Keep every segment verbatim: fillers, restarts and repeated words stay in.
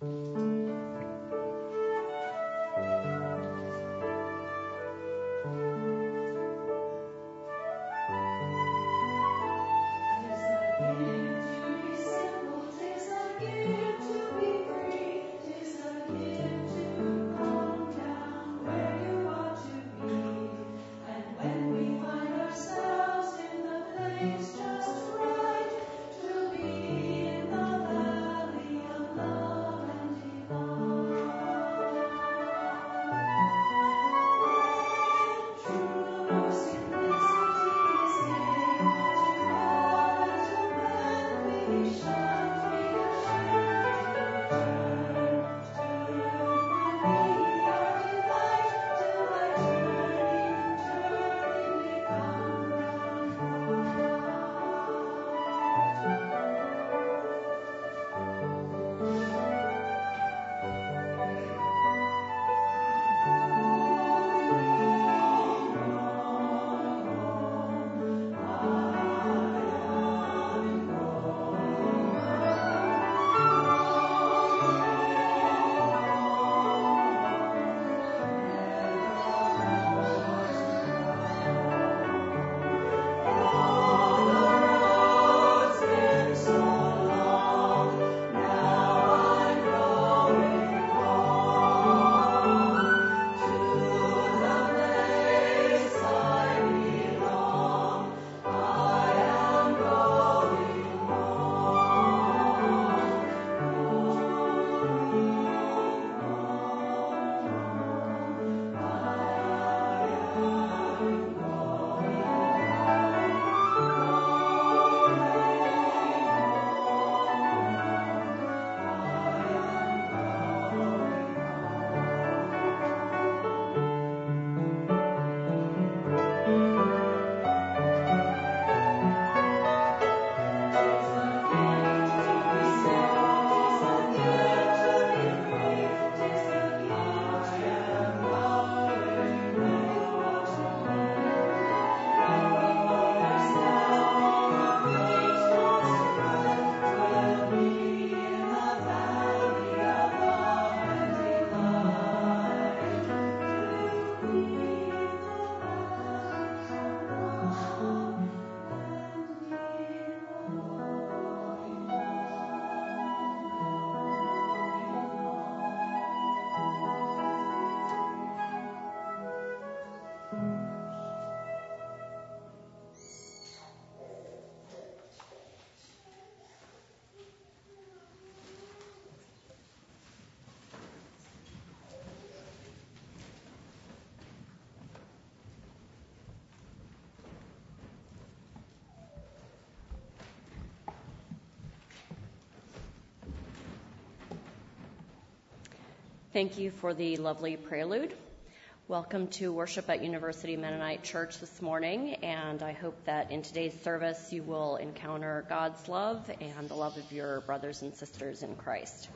Thank you for the lovely prelude. Welcome to worship at University Mennonite Church this morning, and I hope that in today's service you will encounter God's love and the love of your brothers and sisters in Christ.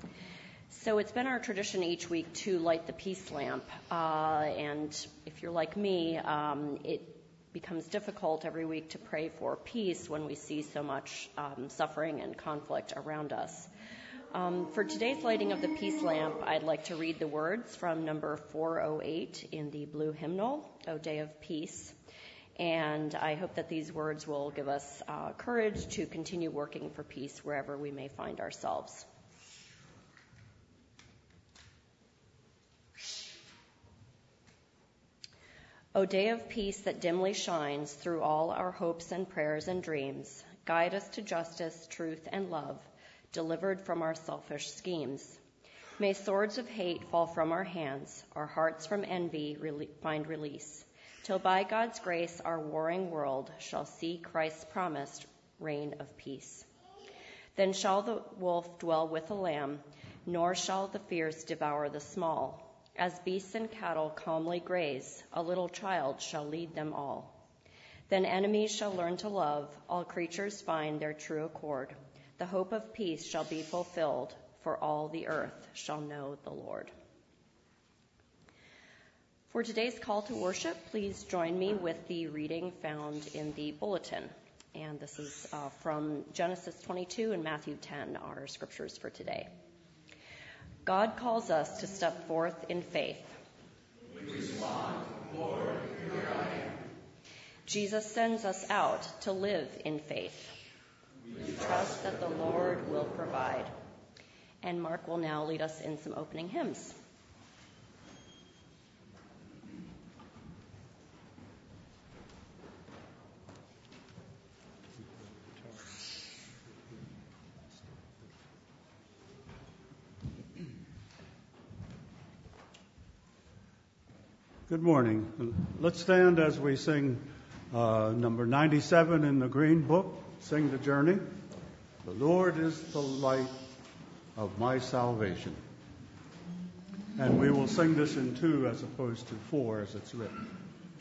So it's been our tradition each week to light the peace lamp, uh, and if you're like me, um, it becomes difficult every week to pray for peace when we see so much um, suffering and conflict around us. Um, for today's lighting of the peace lamp, I'd like to read the words from number four oh eight in the blue hymnal, O Day of Peace. And I hope that these words will give us uh, courage to continue working for peace wherever we may find ourselves. O day of peace that dimly shines through all our hopes and prayers and dreams, guide us to justice, truth, and love, delivered from our selfish schemes. May swords of hate fall from our hands, our hearts from envy re- find release, till by God's grace our warring world shall see Christ's promised reign of peace. Then shall the wolf dwell with the lamb, nor shall the fierce devour the small. As beasts and cattle calmly graze, a little child shall lead them all. Then enemies shall learn to love, all creatures find their true accord. The hope of peace shall be fulfilled, for all the earth shall know the Lord. For today's call to worship, please join me with the reading found in the bulletin. And this is uh, from Genesis twenty-two and Matthew ten, our scriptures for today. God calls us to step forth in faith. We respond, Lord, here I am. Jesus sends us out to live in faith. We trust that the Lord will provide. And Mark will now lead us in some opening hymns. Good morning. Let's stand as we sing uh, number ninety-seven in the Green Book, Sing the Journey. The Lord is the light of my salvation. And we will sing this in two as opposed to four as it's written.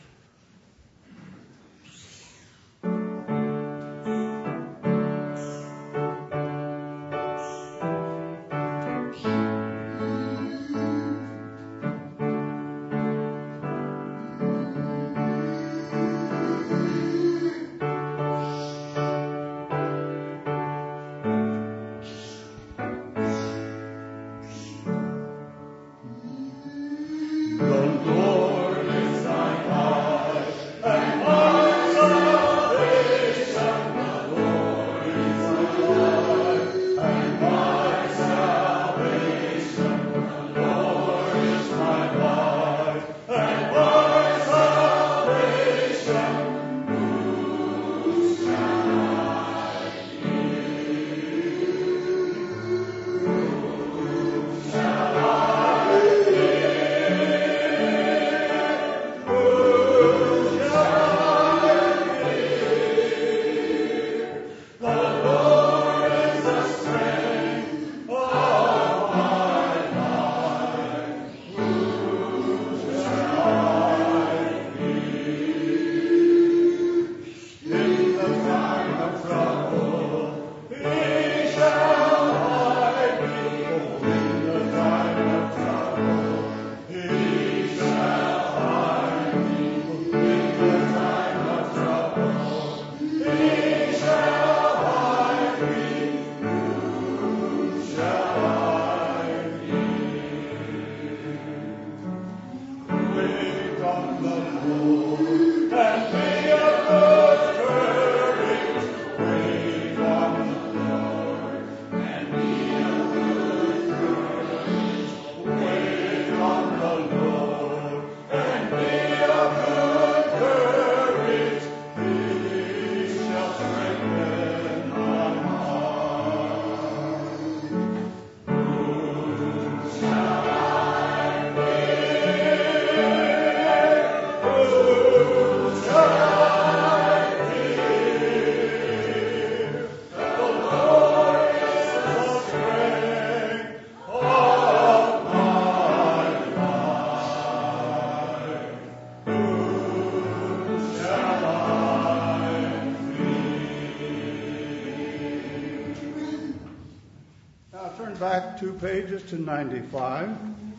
Back two pages to ninety-five.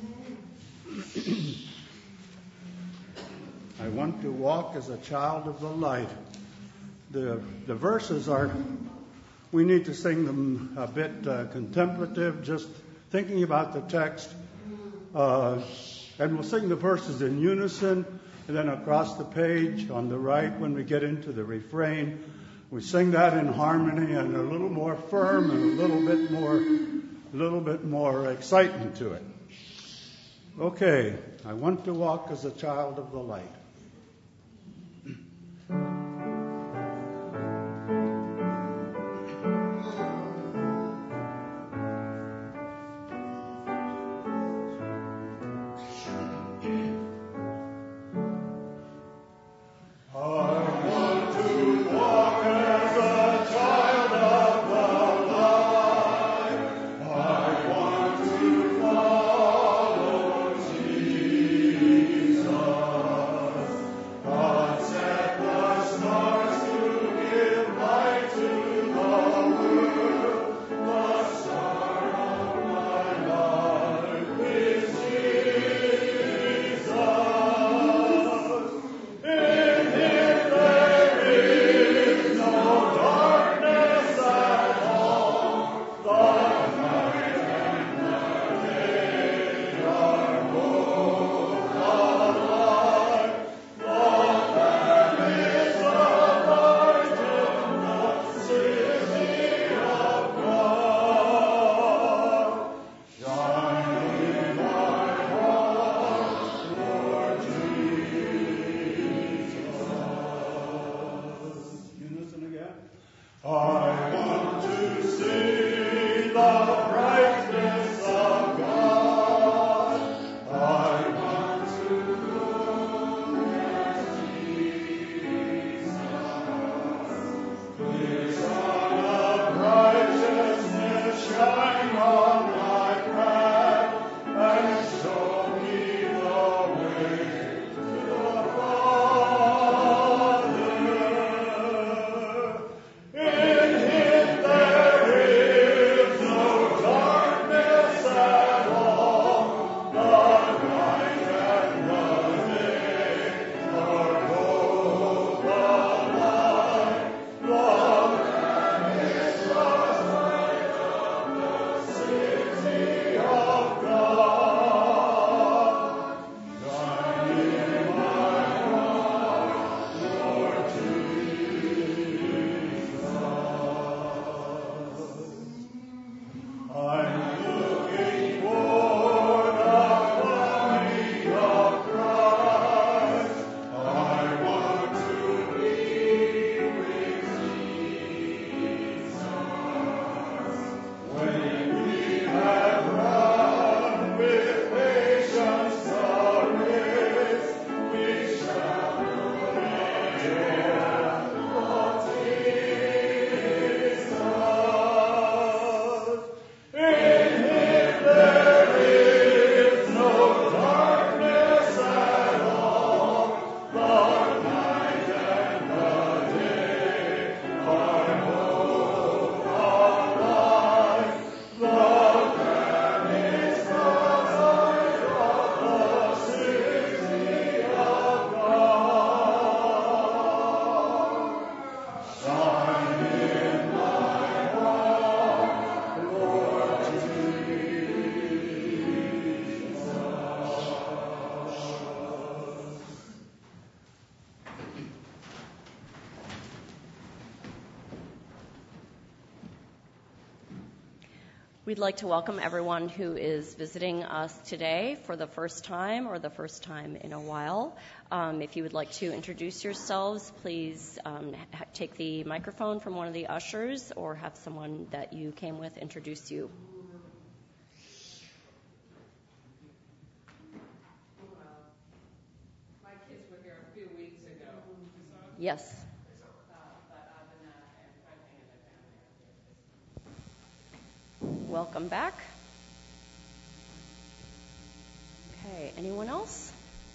I want to walk as a child of the light. The the verses are, we need to sing them a bit uh, contemplative, just thinking about the text. Uh, and we'll sing the verses in unison, and then across the page on the right, when we get into the refrain, we sing that in harmony and a little more firm and a little bit more a little bit more excitement to it. Okay, I want to walk as a child of the light. Jesus. We'd like to welcome everyone who is visiting us today for the first time or the first time in a while. Um, if you would like to introduce yourselves, please um, ha- take the microphone from one of the ushers or have someone that you came with introduce you. My kids were here a few weeks ago. Yes. Welcome back. Okay, anyone else?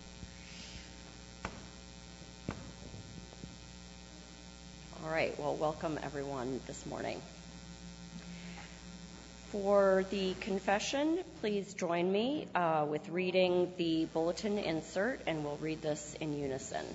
All right, well, welcome everyone this morning. For the confession, please join me uh, with reading the bulletin insert, and we'll read this in unison.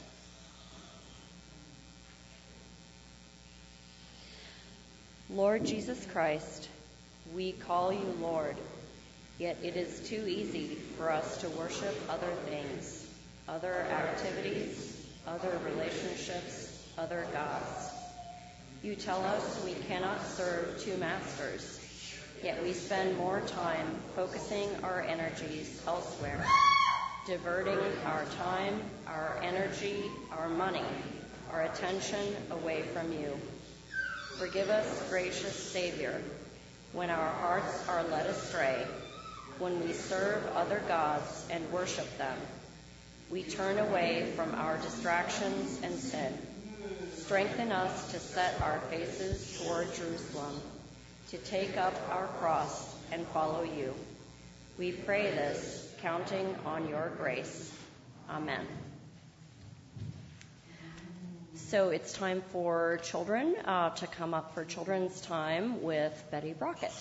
Lord Jesus Christ, we call you Lord, yet it is too easy for us to worship other things, other activities, other relationships, other gods. You tell us we cannot serve two masters, yet we spend more time focusing our energies elsewhere, diverting our time, our energy, our money, our attention away from you. Forgive us, gracious Savior, when our hearts are led astray, when we serve other gods and worship them. We turn away from our distractions and sin. Strengthen us to set our faces toward Jerusalem, to take up our cross and follow you. We pray this, counting on your grace. Amen. So it's time for children uh, to come up for children's time with Betty Brockett.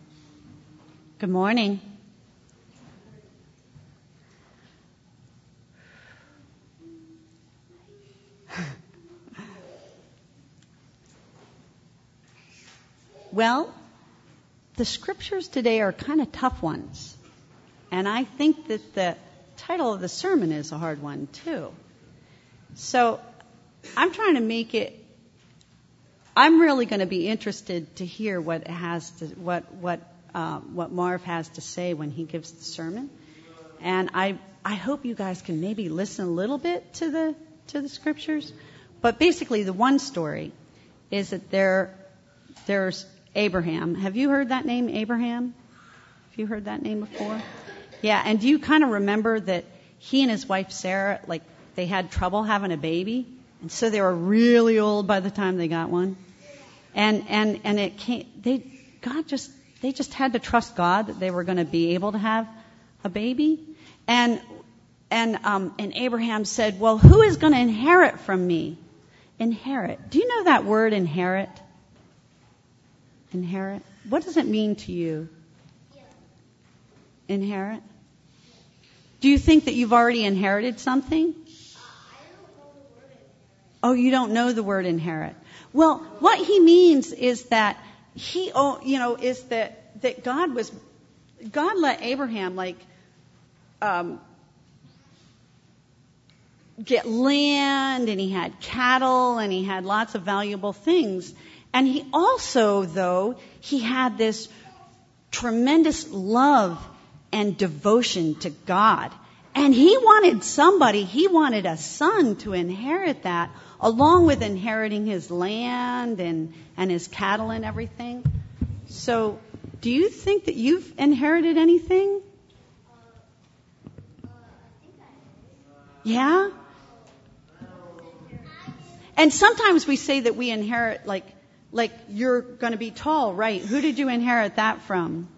Good morning. Well, the scriptures today are kind of tough ones. And I think that the title of the sermon is a hard one, too. So I'm trying to make it, I'm really going to be interested to hear what it has to, what, what, uh, what Marv has to say when he gives the sermon. And I, I hope you guys can maybe listen a little bit to the, to the scriptures. But basically the one story is that there, there's Abraham. Have you heard that name, Abraham? Have you heard that name before? Yeah, and do you kind of remember that he and his wife Sarah, like, they had trouble having a baby? And so they were really old by the time they got one. And and and it came, they, God just, they just had to trust God that they were going to be able to have a baby. And, and, um, and Abraham said, well, who is going to inherit from me? Inherit. Do you know that word, inherit? Inherit? What does it mean to you? Inherit? Do you think that you've already inherited something? Oh, you don't know the word inherit. Well, what he means is that he, oh, you know, is that, that God was, God let Abraham, like, um, get land, and he had cattle, and he had lots of valuable things. And he also, though, he had this tremendous love and devotion to God. And he wanted somebody, he wanted a son to inherit that, along with inheriting his land and, and his cattle and everything. So, do you think that you've inherited anything? Yeah? And sometimes we say that we inherit, like, like you're going to be tall, right? Who did you inherit that from?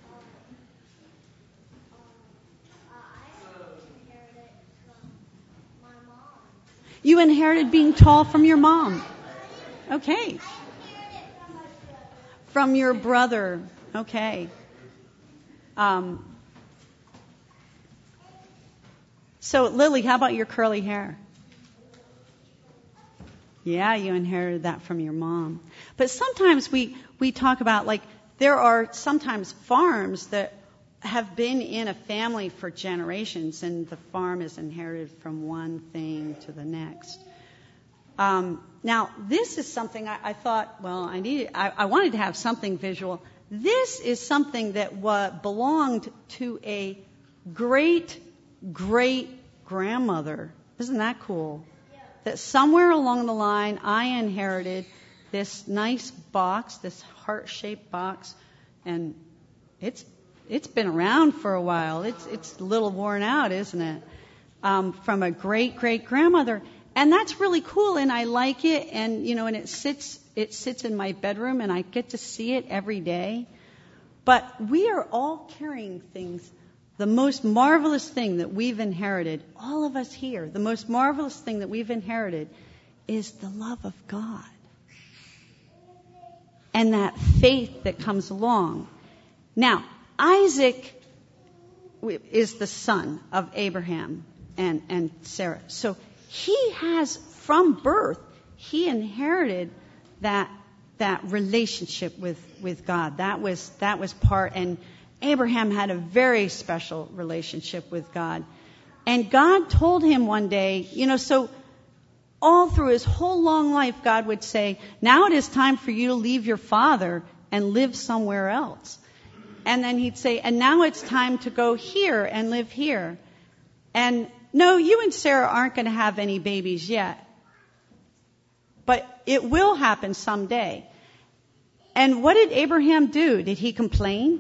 You inherited being tall from your mom. Okay. From your brother. Okay. Um, so, Lily, how about your curly hair? Yeah, you inherited that from your mom. But sometimes we, we talk about, like, there are sometimes farms that have been in a family for generations, and the farm is inherited from one thing to the next. Um, now, this is something I, I thought, well, I needed, I, I wanted to have something visual. This is something that wa- belonged to a great, great grandmother. Isn't that cool? Yeah. That somewhere along the line, I inherited this nice box, this heart-shaped box, and it's It's been around for a while. It's it's a little worn out, isn't it? Um, from a great great grandmother, and that's really cool. And I like it. And you know, and it sits it sits in my bedroom, and I get to see it every day. But we are all carrying things. The most marvelous thing that we've inherited, all of us here, the most marvelous thing that we've inherited, is the love of God, and that faith that comes along. Now, Isaac is the son of Abraham and, and Sarah. So he has, from birth, he inherited that that relationship with, with God. That was that was part, and Abraham had a very special relationship with God. And God told him one day, you know, so all through his whole long life, God would say, now it is time for you to leave your father and live somewhere else. And then he'd say, and now it's time to go here and live here. And no, you and Sarah aren't going to have any babies yet. But it will happen someday. And what did Abraham do? Did he complain?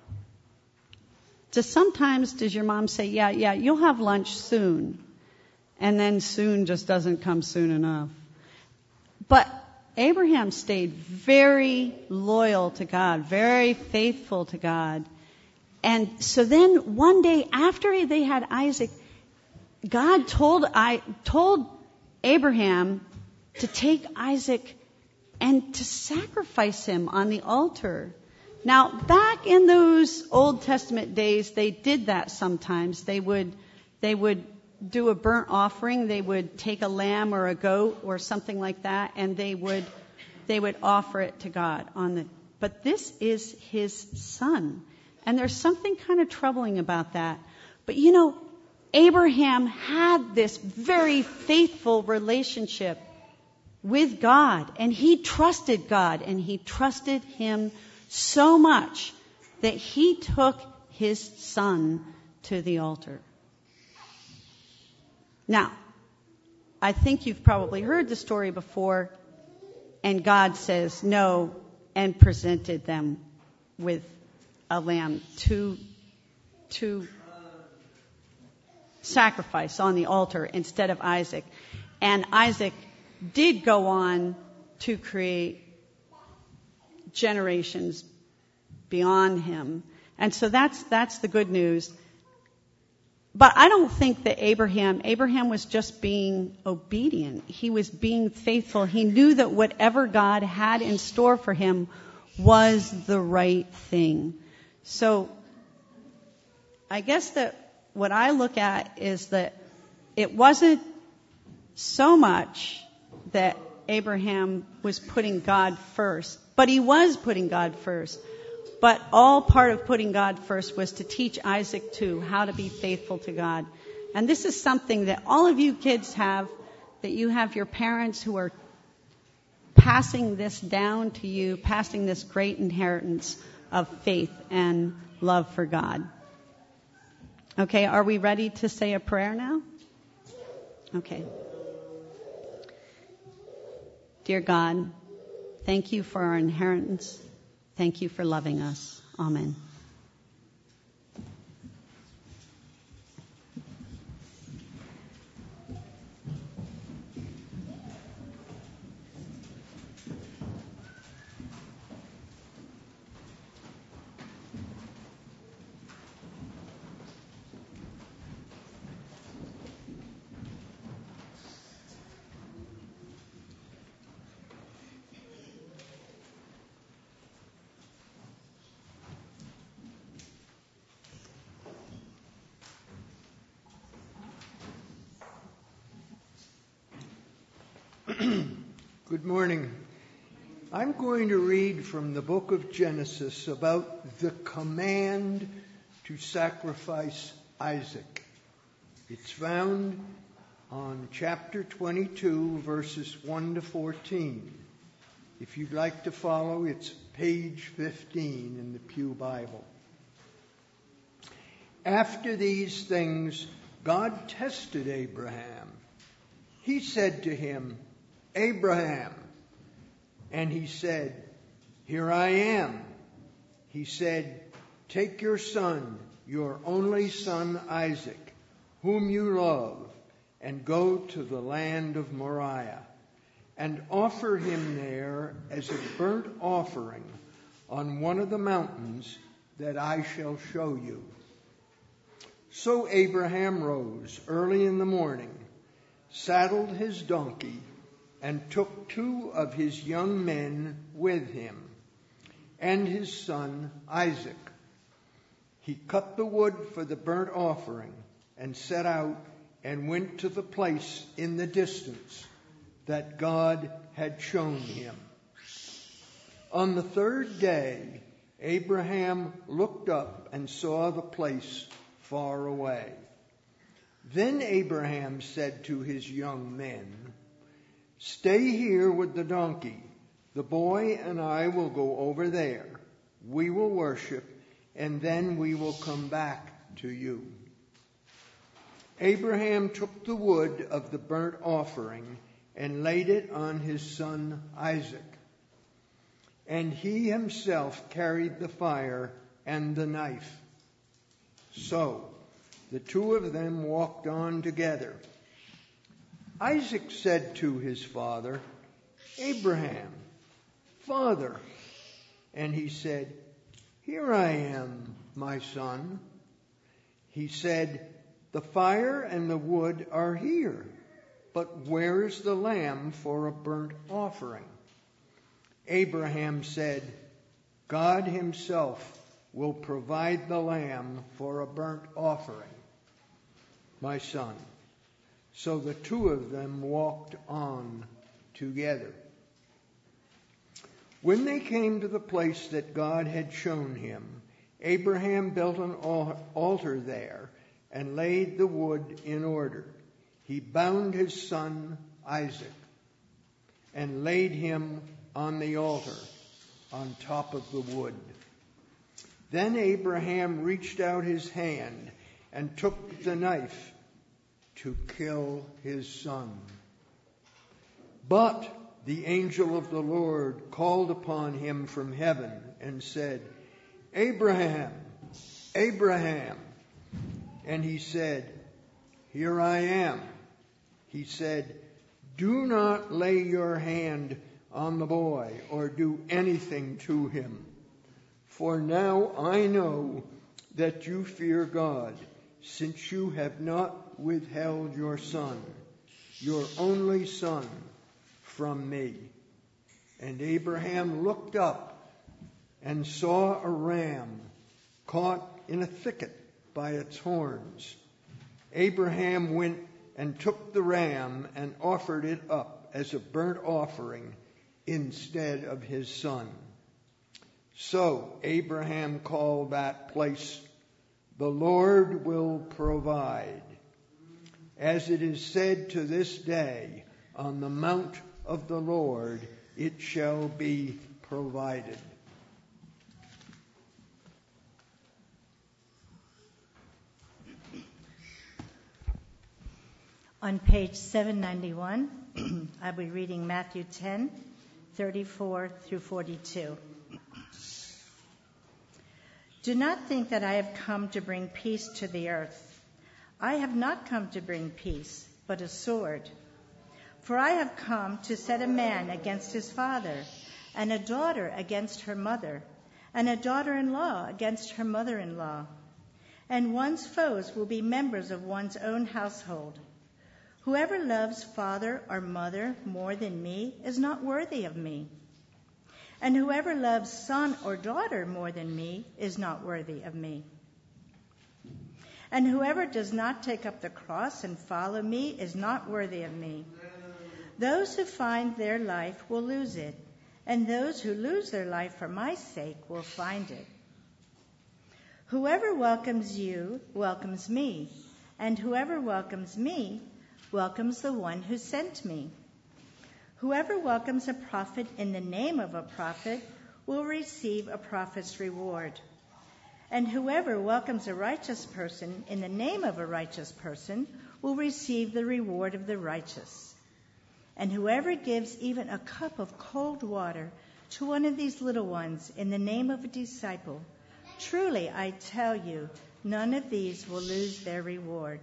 Just sometimes does your mom say, yeah, yeah, you'll have lunch soon. And then soon just doesn't come soon enough. But Abraham stayed very loyal to God, very faithful to God. And so then one day after they had Isaac, God told I told Abraham to take Isaac and to sacrifice him on the altar. Now, back in those Old Testament days, they did that sometimes. They would they would do a burnt offering. They would take a lamb or a goat or something like that, and they would they would offer it to God on the but this is his son. And there's something kind of troubling about that. But you know, Abraham had this very faithful relationship with God, and he trusted God, and he trusted him so much that he took his son to the altar. Now, I think you've probably heard the story before, and God says no and presented them with a lamb to, to sacrifice on the altar instead of Isaac. And Isaac did go on to create generations beyond him. And so that's that's the good news. But I don't think that Abraham, Abraham was just being obedient. He was being faithful. He knew that whatever God had in store for him was the right thing. So I guess that what I look at is that it wasn't so much that Abraham was putting God first, but he was putting God first. But all part of putting God first was to teach Isaac too how to be faithful to God. And this is something that all of you kids have, that you have your parents who are passing this down to you, passing this great inheritance of faith and love for God. Okay, are we ready to say a prayer now? Okay. Dear God, thank you for our inheritance. Thank you for loving us. Amen. Good morning. I'm going to read from the book of Genesis about the command to sacrifice Isaac. It's found on chapter twenty-two, verses one to fourteen. If you'd like to follow, it's page fifteen in the Pew Bible. After these things, God tested Abraham. He said to him, Abraham. And he said, Here I am. He said, Take your son, your only son Isaac, whom you love, and go to the land of Moriah, and offer him there as a burnt offering on one of the mountains that I shall show you. So Abraham rose early in the morning, saddled his donkey, and took two of his young men with him, and his son Isaac. He cut the wood for the burnt offering, and set out and went to the place in the distance that God had shown him. On the third day, Abraham looked up and saw the place far away. Then Abraham said to his young men, Stay here with the donkey. The boy and I will go over there. We will worship, and then we will come back to you. Abraham took the wood of the burnt offering and laid it on his son Isaac. And he himself carried the fire and the knife. So the two of them walked on together. Isaac said to his father, Abraham, Father. And he said, Here I am, my son. He said, The fire and the wood are here, but where is the lamb for a burnt offering? Abraham said, God himself will provide the lamb for a burnt offering, my son. So the two of them walked on together. When they came to the place that God had shown him, Abraham built an altar there and laid the wood in order. He bound his son Isaac and laid him on the altar on top of the wood. Then Abraham reached out his hand and took the knife to kill his son. But the angel of the Lord called upon him from heaven and said, Abraham, Abraham. And he said, Here I am. He said, Do not lay your hand on the boy or do anything to him. For now I know that you fear God, since you have not withheld your son, your only son, from me. And Abraham looked up and saw a ram caught in a thicket by its horns. Abraham went and took the ram and offered it up as a burnt offering instead of his son. So Abraham called that place, The Lord will provide. As it is said to this day, on the mount of the Lord it shall be provided. On page seven ninety-one, I'll be reading Matthew ten, thirty-four through forty-two. Do not think that I have come to bring peace to the earth. I have not come to bring peace, but a sword. For I have come to set a man against his father, and a daughter against her mother, and a daughter-in-law against her mother-in-law. And one's foes will be members of one's own household. Whoever loves father or mother more than me is not worthy of me. And whoever loves son or daughter more than me is not worthy of me. And whoever does not take up the cross and follow me is not worthy of me. Those who find their life will lose it, and those who lose their life for my sake will find it. Whoever welcomes you welcomes me, and whoever welcomes me welcomes the one who sent me. Whoever welcomes a prophet in the name of a prophet will receive a prophet's reward. And whoever welcomes a righteous person in the name of a righteous person will receive the reward of the righteous. And whoever gives even a cup of cold water to one of these little ones in the name of a disciple, truly I tell you, none of these will lose their reward.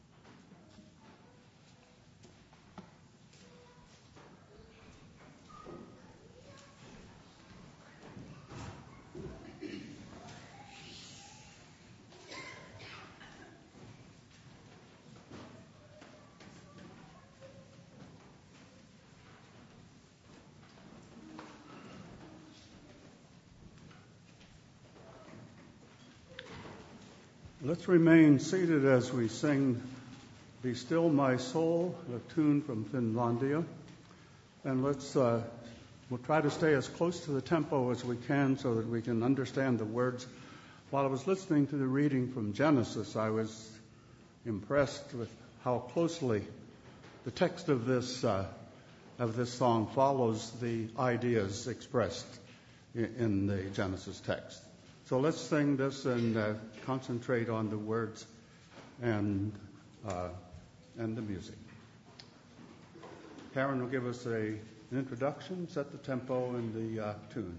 Let's remain seated as we sing Be Still My Soul, a tune from Finlandia. And let's uh, we'll try to stay as close to the tempo as we can so that we can understand the words. While I was listening to the reading from Genesis, I was impressed with how closely the text of this uh, of this song follows the ideas expressed in, in the Genesis text. So let's sing this and uh, concentrate on the words and uh, and the music. Karen will give us a, an introduction, set the tempo and the uh, tune.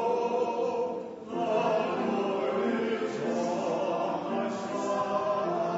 Be still, my soul, the Lord is all my strong.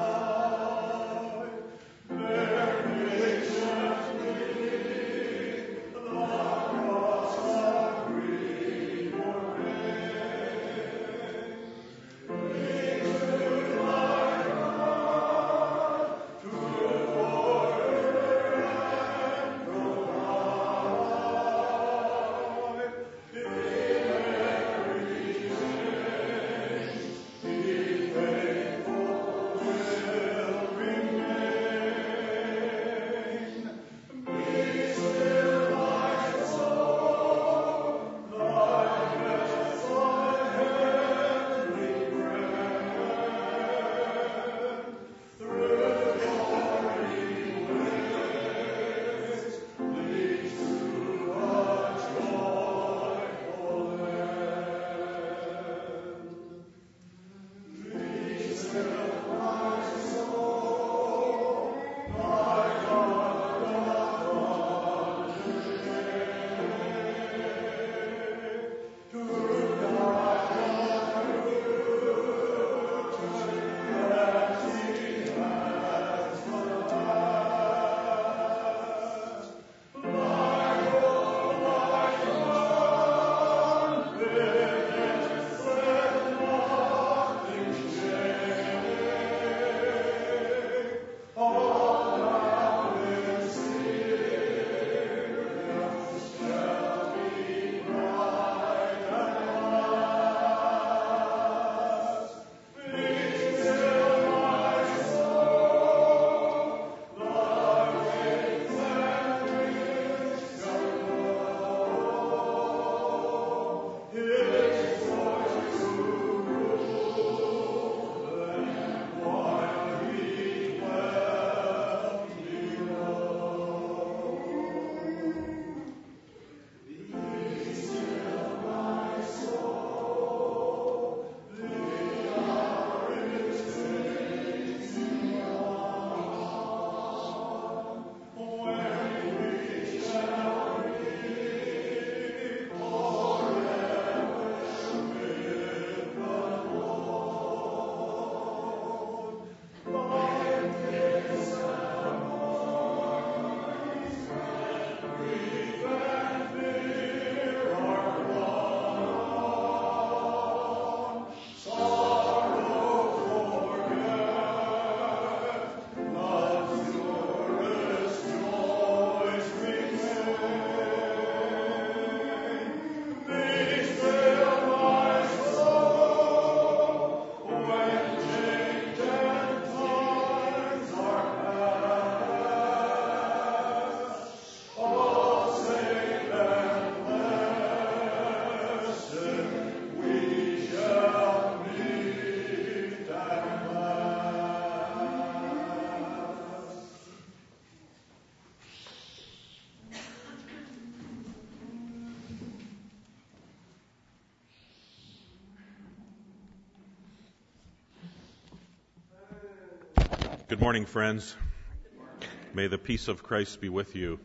Good morning, friends. May the peace of Christ be with you.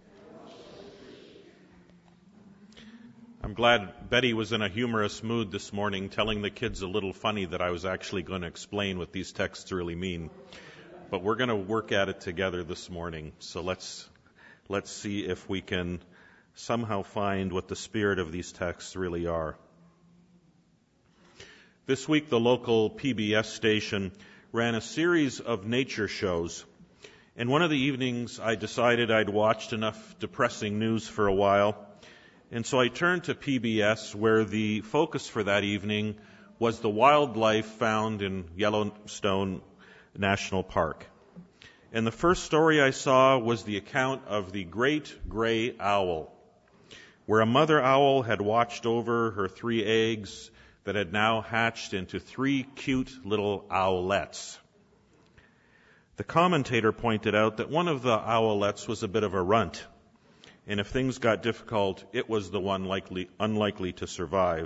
I'm glad Betty was in a humorous mood this morning, telling the kids a little funny that I was actually going to explain what these texts really mean. But we're going to work at it together this morning. So let's let's see if we can somehow find what the spirit of these texts really are. This week, the local P B S station ran a series of nature shows. And one of the evenings, I decided I'd watched enough depressing news for a while. And so I turned to P B S, where the focus for that evening was the wildlife found in Yellowstone National Park. And the first story I saw was the account of the great gray owl, where a mother owl had watched over her three eggs that had now hatched into three cute little owlets. The commentator pointed out that one of the owlets was a bit of a runt, and if things got difficult, it was the one likely, unlikely to survive.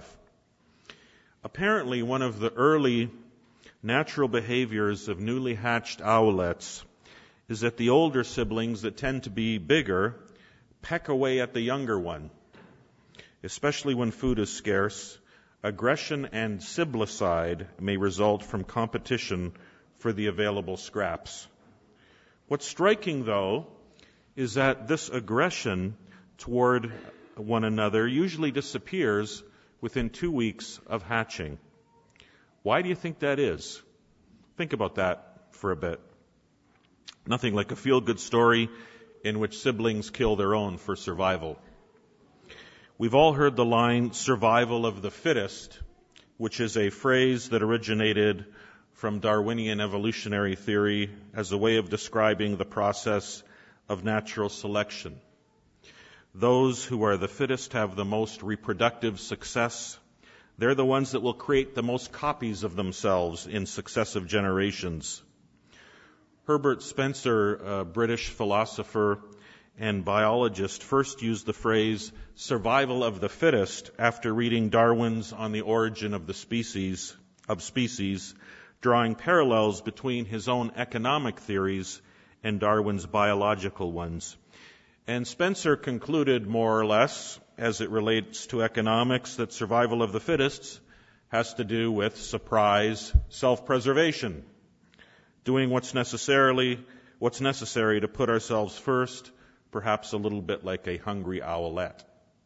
Apparently, one of the early natural behaviors of newly hatched owlets is that the older siblings that tend to be bigger peck away at the younger one. Especially when food is scarce, aggression and siblicide may result from competition for the available scraps. What's striking, though, is that this aggression toward one another usually disappears within two weeks of hatching. Why do you think that is? Think about that for a bit. Nothing like a feel-good story in which siblings kill their own for survival. We've all heard the line, survival of the fittest, which is a phrase that originated from Darwinian evolutionary theory as a way of describing the process of natural selection. Those who are the fittest have the most reproductive success. They're the ones that will create the most copies of themselves in successive generations. Herbert Spencer, a British philosopher and biologist, first used the phrase survival of the fittest after reading Darwin's On the Origin of the Species, of Species, drawing parallels between his own economic theories and Darwin's biological ones. And Spencer concluded more or less, as it relates to economics, that survival of the fittest has to do with surprise self-preservation, doing what's necessarily what's necessary to put ourselves first, perhaps a little bit like a hungry owlet.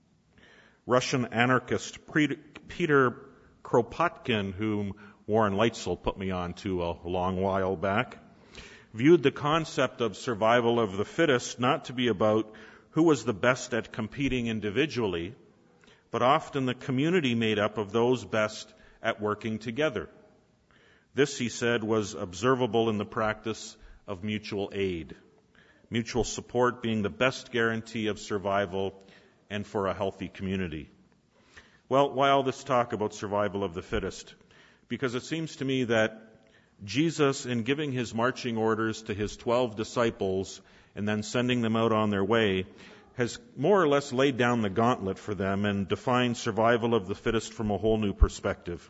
Russian anarchist Peter Kropotkin, whom Warren Leitzel put me on to a long while back, viewed the concept of survival of the fittest not to be about who was the best at competing individually, but often the community made up of those best at working together. This, he said, was observable in the practice of mutual aid, mutual support being the best guarantee of survival and for a healthy community. Well, why all this talk about survival of the fittest? Because it seems to me that Jesus, in giving his marching orders to his twelve disciples and then sending them out on their way, has more or less laid down the gauntlet for them and defined survival of the fittest from a whole new perspective.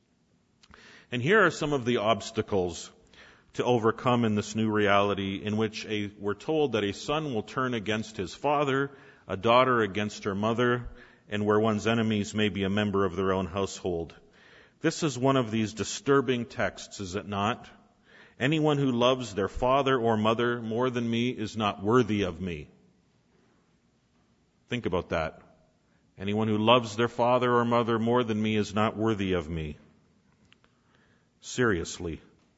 And here are some of the obstacles to overcome in this new reality in which a, we're told that a son will turn against his father, a daughter against her mother, and where one's enemies may be a member of their own household. This is one of these disturbing texts, is it not? Anyone who loves their father or mother more than me is not worthy of me. Think about that. Anyone who loves their father or mother more than me is not worthy of me. Seriously.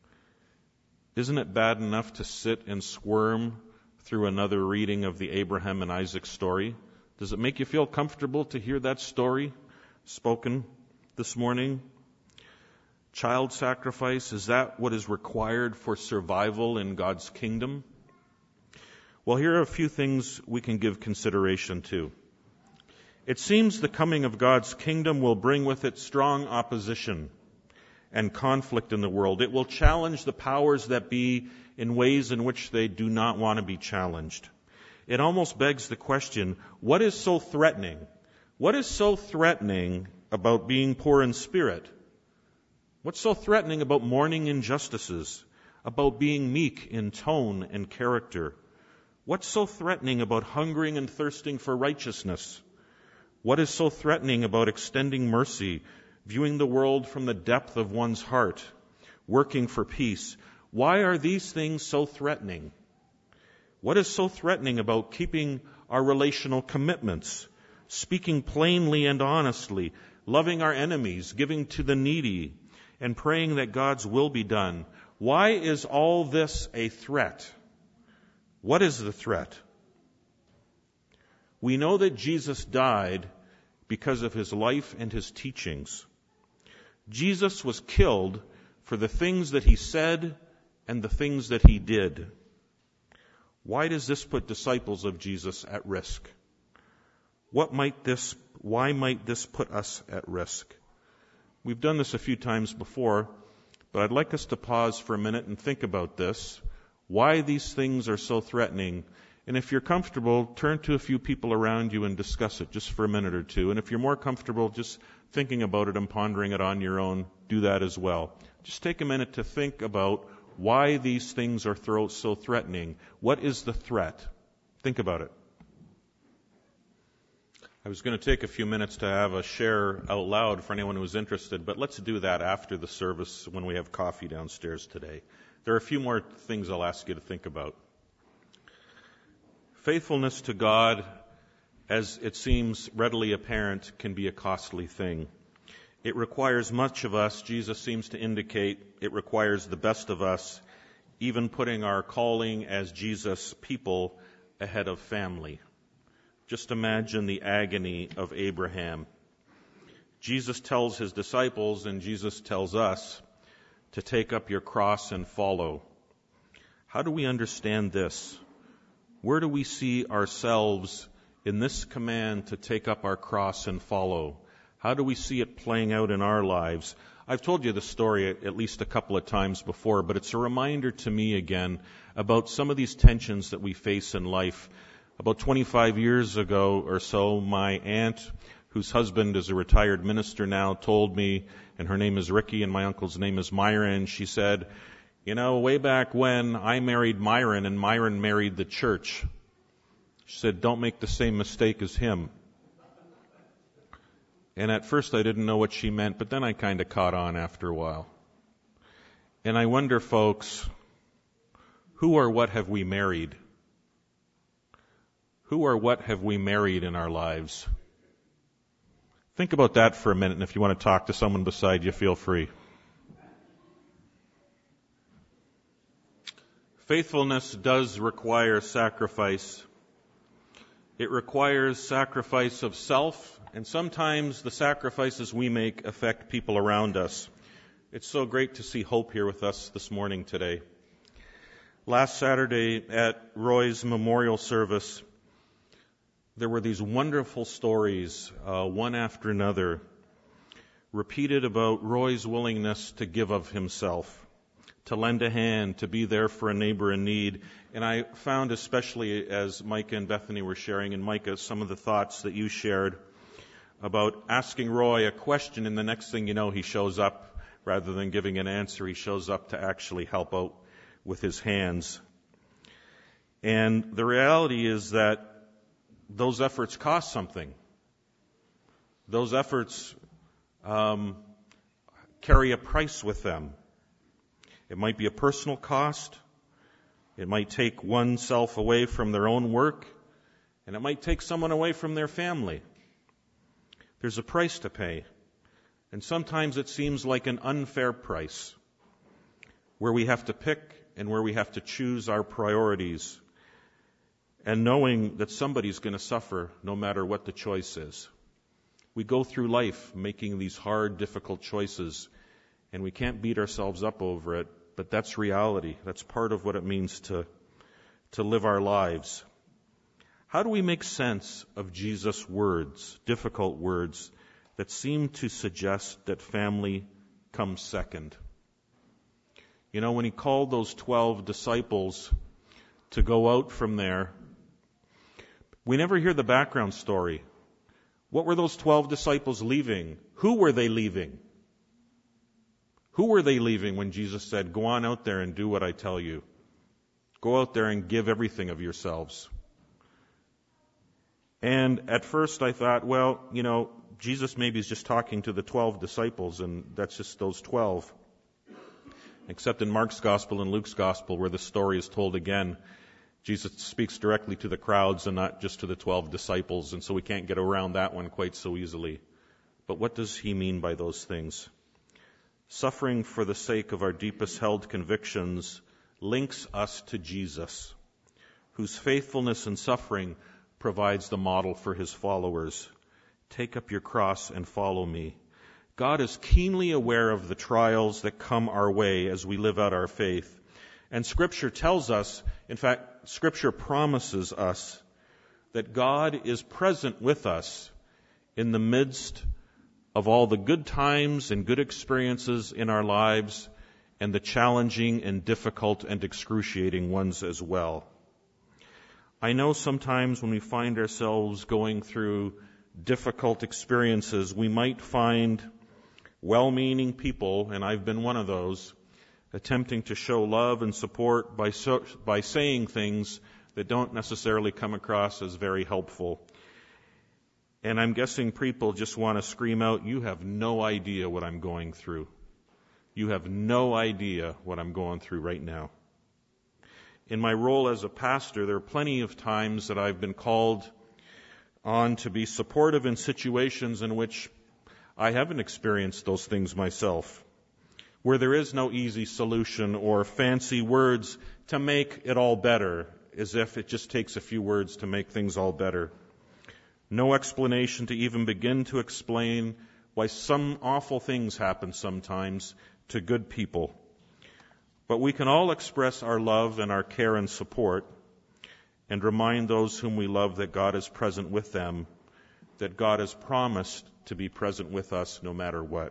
Isn't it bad enough to sit and squirm through another reading of the Abraham and Isaac story? Does it make you feel comfortable to hear that story spoken this morning? Child sacrifice, is that what is required for survival in God's kingdom? Well, here are a few things we can give consideration to. It seems the coming of God's kingdom will bring with it strong opposition and conflict in the world. It will challenge the powers that be in ways in which they do not want to be challenged. It almost begs the question, what is so threatening? What is so threatening about being poor in spirit? What's so threatening about mourning injustices, about being meek in tone and character? What's so threatening about hungering and thirsting for righteousness? What is so threatening about extending mercy, viewing the world from the depth of one's heart, working for peace? Why are these things so threatening? What is so threatening about keeping our relational commitments, speaking plainly and honestly, loving our enemies, giving to the needy, and praying that God's will be done? Why is all this a threat? What is the threat? We know that Jesus died because of his life and his teachings. Jesus was killed for the things that he said and the things that he did. Why does this put disciples of Jesus at risk? What might this, why might this put us at risk? We've done this a few times before, but I'd like us to pause for a minute and think about this. Why these things are so threatening. And if you're comfortable, turn to a few people around you and discuss it just for a minute or two. And if you're more comfortable just thinking about it and pondering it on your own, do that as well. Just take a minute to think about why these things are thro- so threatening. What is the threat? Think about it. I was going to take a few minutes to have a share out loud for anyone who's interested, but let's do that after the service when we have coffee downstairs today. There are a few more things I'll ask you to think about. Faithfulness to God, as it seems readily apparent, can be a costly thing. It requires much of us. Jesus seems to indicate it requires the best of us, even putting our calling as Jesus people ahead of family. Just imagine the agony of Abraham. Jesus tells his disciples, and Jesus tells us, to take up your cross and follow. How do we understand this? Where do we see ourselves in this command to take up our cross and follow? How do we see it playing out in our lives? I've told you this story at least a couple of times before, but it's a reminder to me again about some of these tensions that we face in life. About twenty-five years ago or so, my aunt, whose husband is a retired minister now, told me, and her name is Ricky and my uncle's name is Myron, she said, you know, way back when I married Myron and Myron married the church. She said, don't make the same mistake as him. And at first I didn't know what she meant, but then I kind of caught on after a while. And I wonder, folks, who or what have we married? Who or what have we married in our lives? Think about that for a minute, and if you want to talk to someone beside you, feel free. Faithfulness does require sacrifice. It requires sacrifice of self, and sometimes the sacrifices we make affect people around us. It's so great to see Hope here with us this morning today. Last Saturday at Roy's memorial service, there were these wonderful stories, uh, one after another, repeated about Roy's willingness to give of himself, to lend a hand, to be there for a neighbor in need. And I found, especially as Micah and Bethany were sharing, and Micah, some of the thoughts that you shared about asking Roy a question, and the next thing you know, he shows up, rather than giving an answer, he shows up to actually help out with his hands. And the reality is that those efforts cost something. Those efforts um, carry a price with them. It might be a personal cost. It might take oneself away from their own work. And it might take someone away from their family. There's a price to pay. And sometimes it seems like an unfair price, where we have to pick and where we have to choose our priorities, and knowing that somebody's going to suffer no matter what the choice is. We go through life making these hard, difficult choices, and we can't beat ourselves up over it, but that's reality. That's part of what it means to, to live our lives. How do we make sense of Jesus' words, difficult words, that seem to suggest that family comes second? You know, when he called those twelve disciples to go out from there, we never hear the background story. What were those twelve disciples leaving? Who were they leaving? Who were they leaving when Jesus said, go on out there and do what I tell you? Go out there and give everything of yourselves. And at first I thought, well, you know, Jesus maybe is just talking to the twelve disciples, and that's just those twelve. Except in Mark's gospel and Luke's gospel, where the story is told again, Jesus speaks directly to the crowds and not just to the twelve disciples, and so we can't get around that one quite so easily. But what does he mean by those things? Suffering for the sake of our deepest held convictions links us to Jesus, whose faithfulness in suffering provides the model for his followers. Take up your cross and follow me. God is keenly aware of the trials that come our way as we live out our faith. And Scripture tells us, in fact, Scripture promises us that God is present with us in the midst of all the good times and good experiences in our lives and the challenging and difficult and excruciating ones as well. I know sometimes when we find ourselves going through difficult experiences, we might find well-meaning people, and I've been one of those, attempting to show love and support by so, by saying things that don't necessarily come across as very helpful. And I'm guessing people just want to scream out, you have no idea what I'm going through. You have no idea what I'm going through right now. In my role as a pastor, there are plenty of times that I've been called on to be supportive in situations in which I haven't experienced those things myself, where there is no easy solution or fancy words to make it all better, as if it just takes a few words to make things all better. No explanation to even begin to explain why some awful things happen sometimes to good people. But we can all express our love and our care and support and remind those whom we love that God is present with them, that God has promised to be present with us no matter what.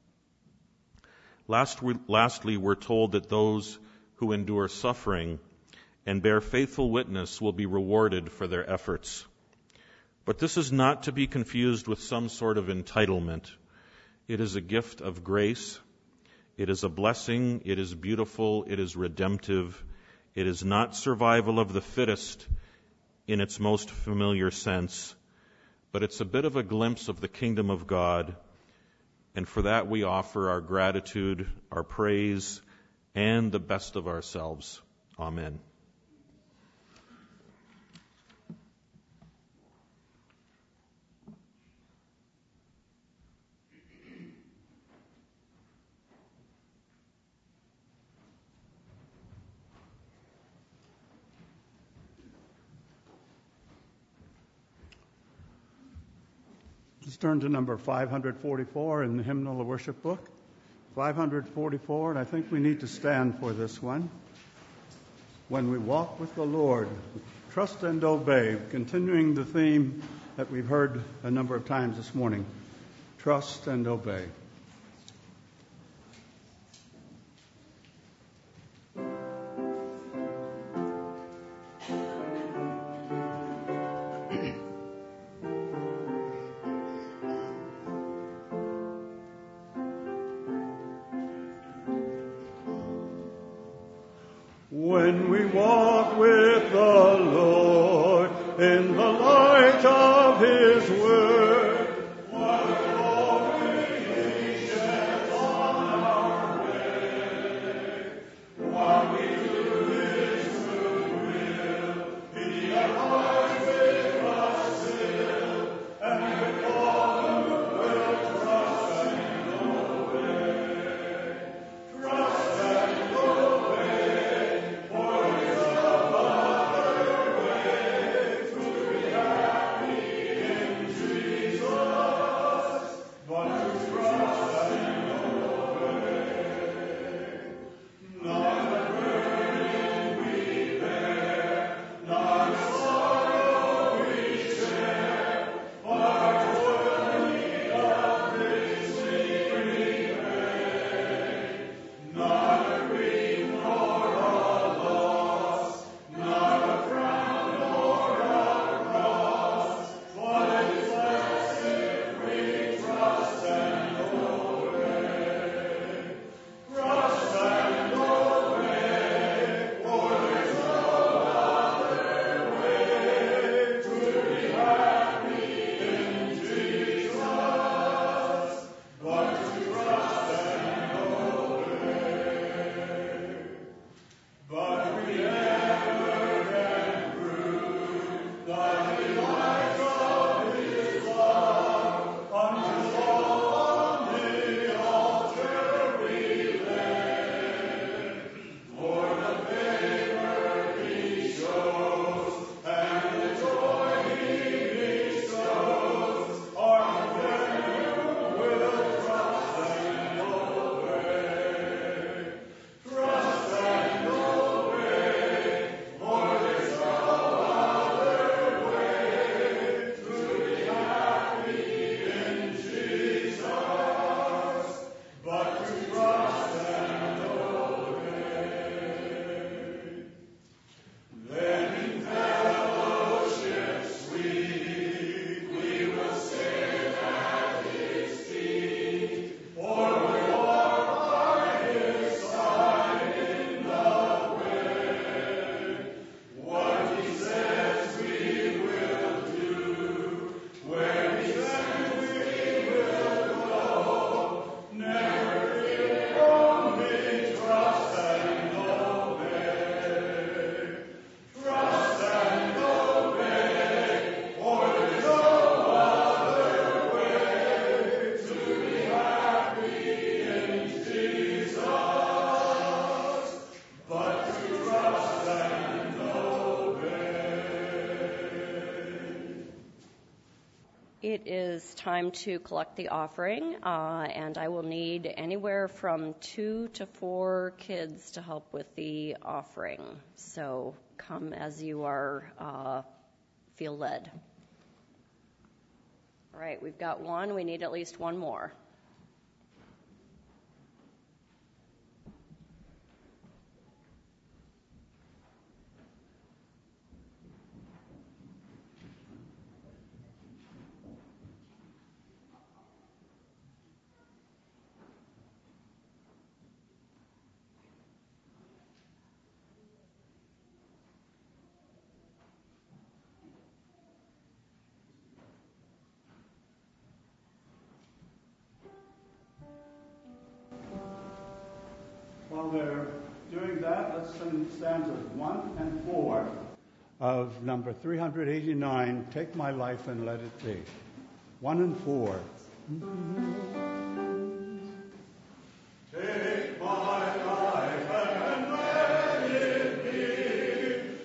Last, lastly, we're told that those who endure suffering and bear faithful witness will be rewarded for their efforts. But this is not to be confused with some sort of entitlement. It is a gift of grace. It is a blessing. It is beautiful. It is redemptive. It is not survival of the fittest in its most familiar sense, but it's a bit of a glimpse of the kingdom of God. And for that we offer our gratitude, our praise, and the best of ourselves. Amen. Let's turn to number five forty-four in the Hymnal of Worship book. five forty-four, and I think we need to stand for this one. When we walk with the Lord, trust and obey, continuing the theme that we've heard a number of times this morning. Trust and obey. When we walk with the Lord in the light of His word, what glory He sheds on our way. What we do His good will, He abides with us still, and with all who will trust and obey. Trust and obey. For His love is time to collect the offering, uh, and I will need anywhere from two to four kids to help with the offering. So come as you are, uh, feel led. All right, we've got one. We need at least one more. While they're doing that, let's sing stanzas one and four of number three eighty-nine, Take My Life and Let It Be. One and four. Take my life and let it be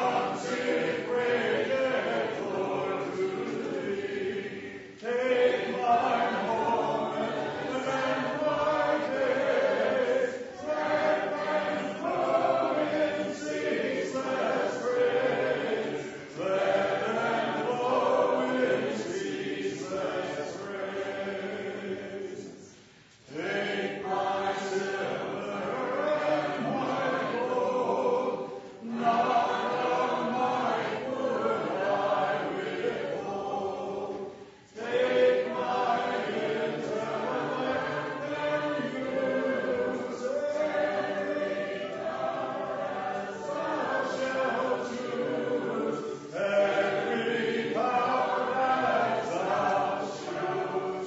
consecrated, Lord, to Thee. Take my moments and my days, let them flow in ceaseless praise. Let them flow in ceaseless praise. Take my silver and my gold, none of my good I withhold. Take my intellect and use every power as Thou shalt choose, every power as Thou shalt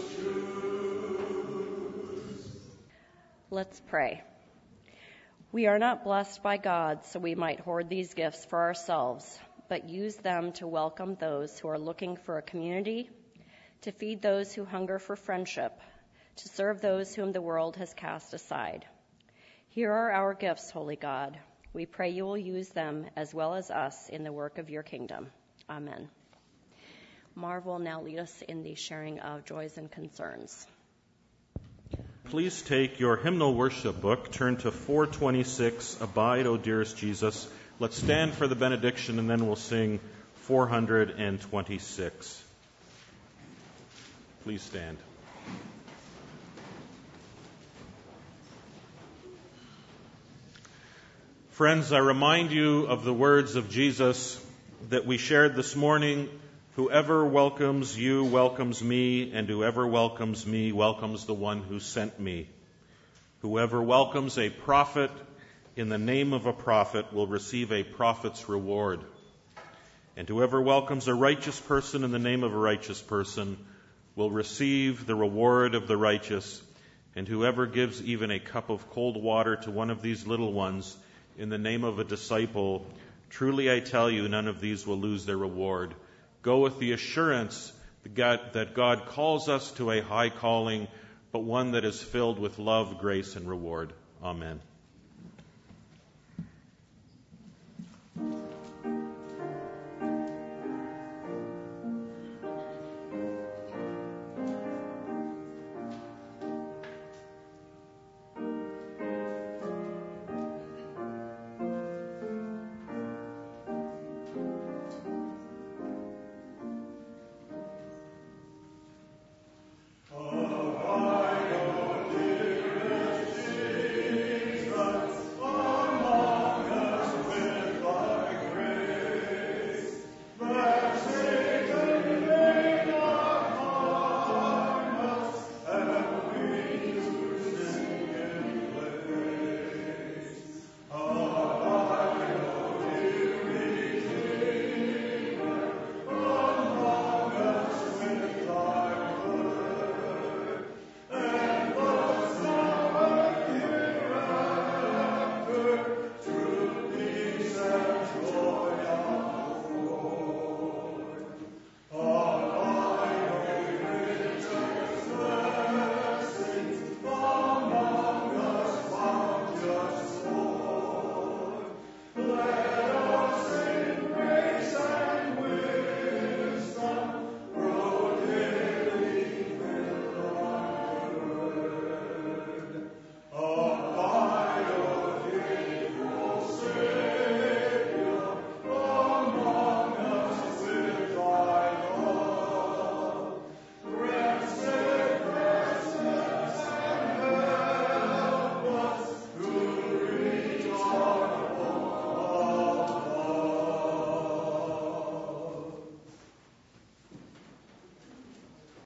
choose. Let's pray. We are not blessed by God so we might hoard these gifts for ourselves, but use them to welcome those who are looking for a community, to feed those who hunger for friendship, to serve those whom the world has cast aside. Here are our gifts, Holy God. We pray you will use them as well as us in the work of your kingdom. Amen. Marv will now lead us in the sharing of joys and concerns. Please take your hymnal worship book, turn to four twenty-six, Abide, O Dearest Jesus. Let's stand for the benediction, and then we'll sing four twenty-six. Please stand. Friends, I remind you of the words of Jesus that we shared this morning. Whoever welcomes you welcomes me, and whoever welcomes me welcomes the one who sent me. Whoever welcomes a prophet in the name of a prophet will receive a prophet's reward. And whoever welcomes a righteous person in the name of a righteous person will receive the reward of the righteous. And whoever gives even a cup of cold water to one of these little ones in the name of a disciple, truly I tell you, none of these will lose their reward. Go with the assurance that God calls us to a high calling, but one that is filled with love, grace, and reward. Amen.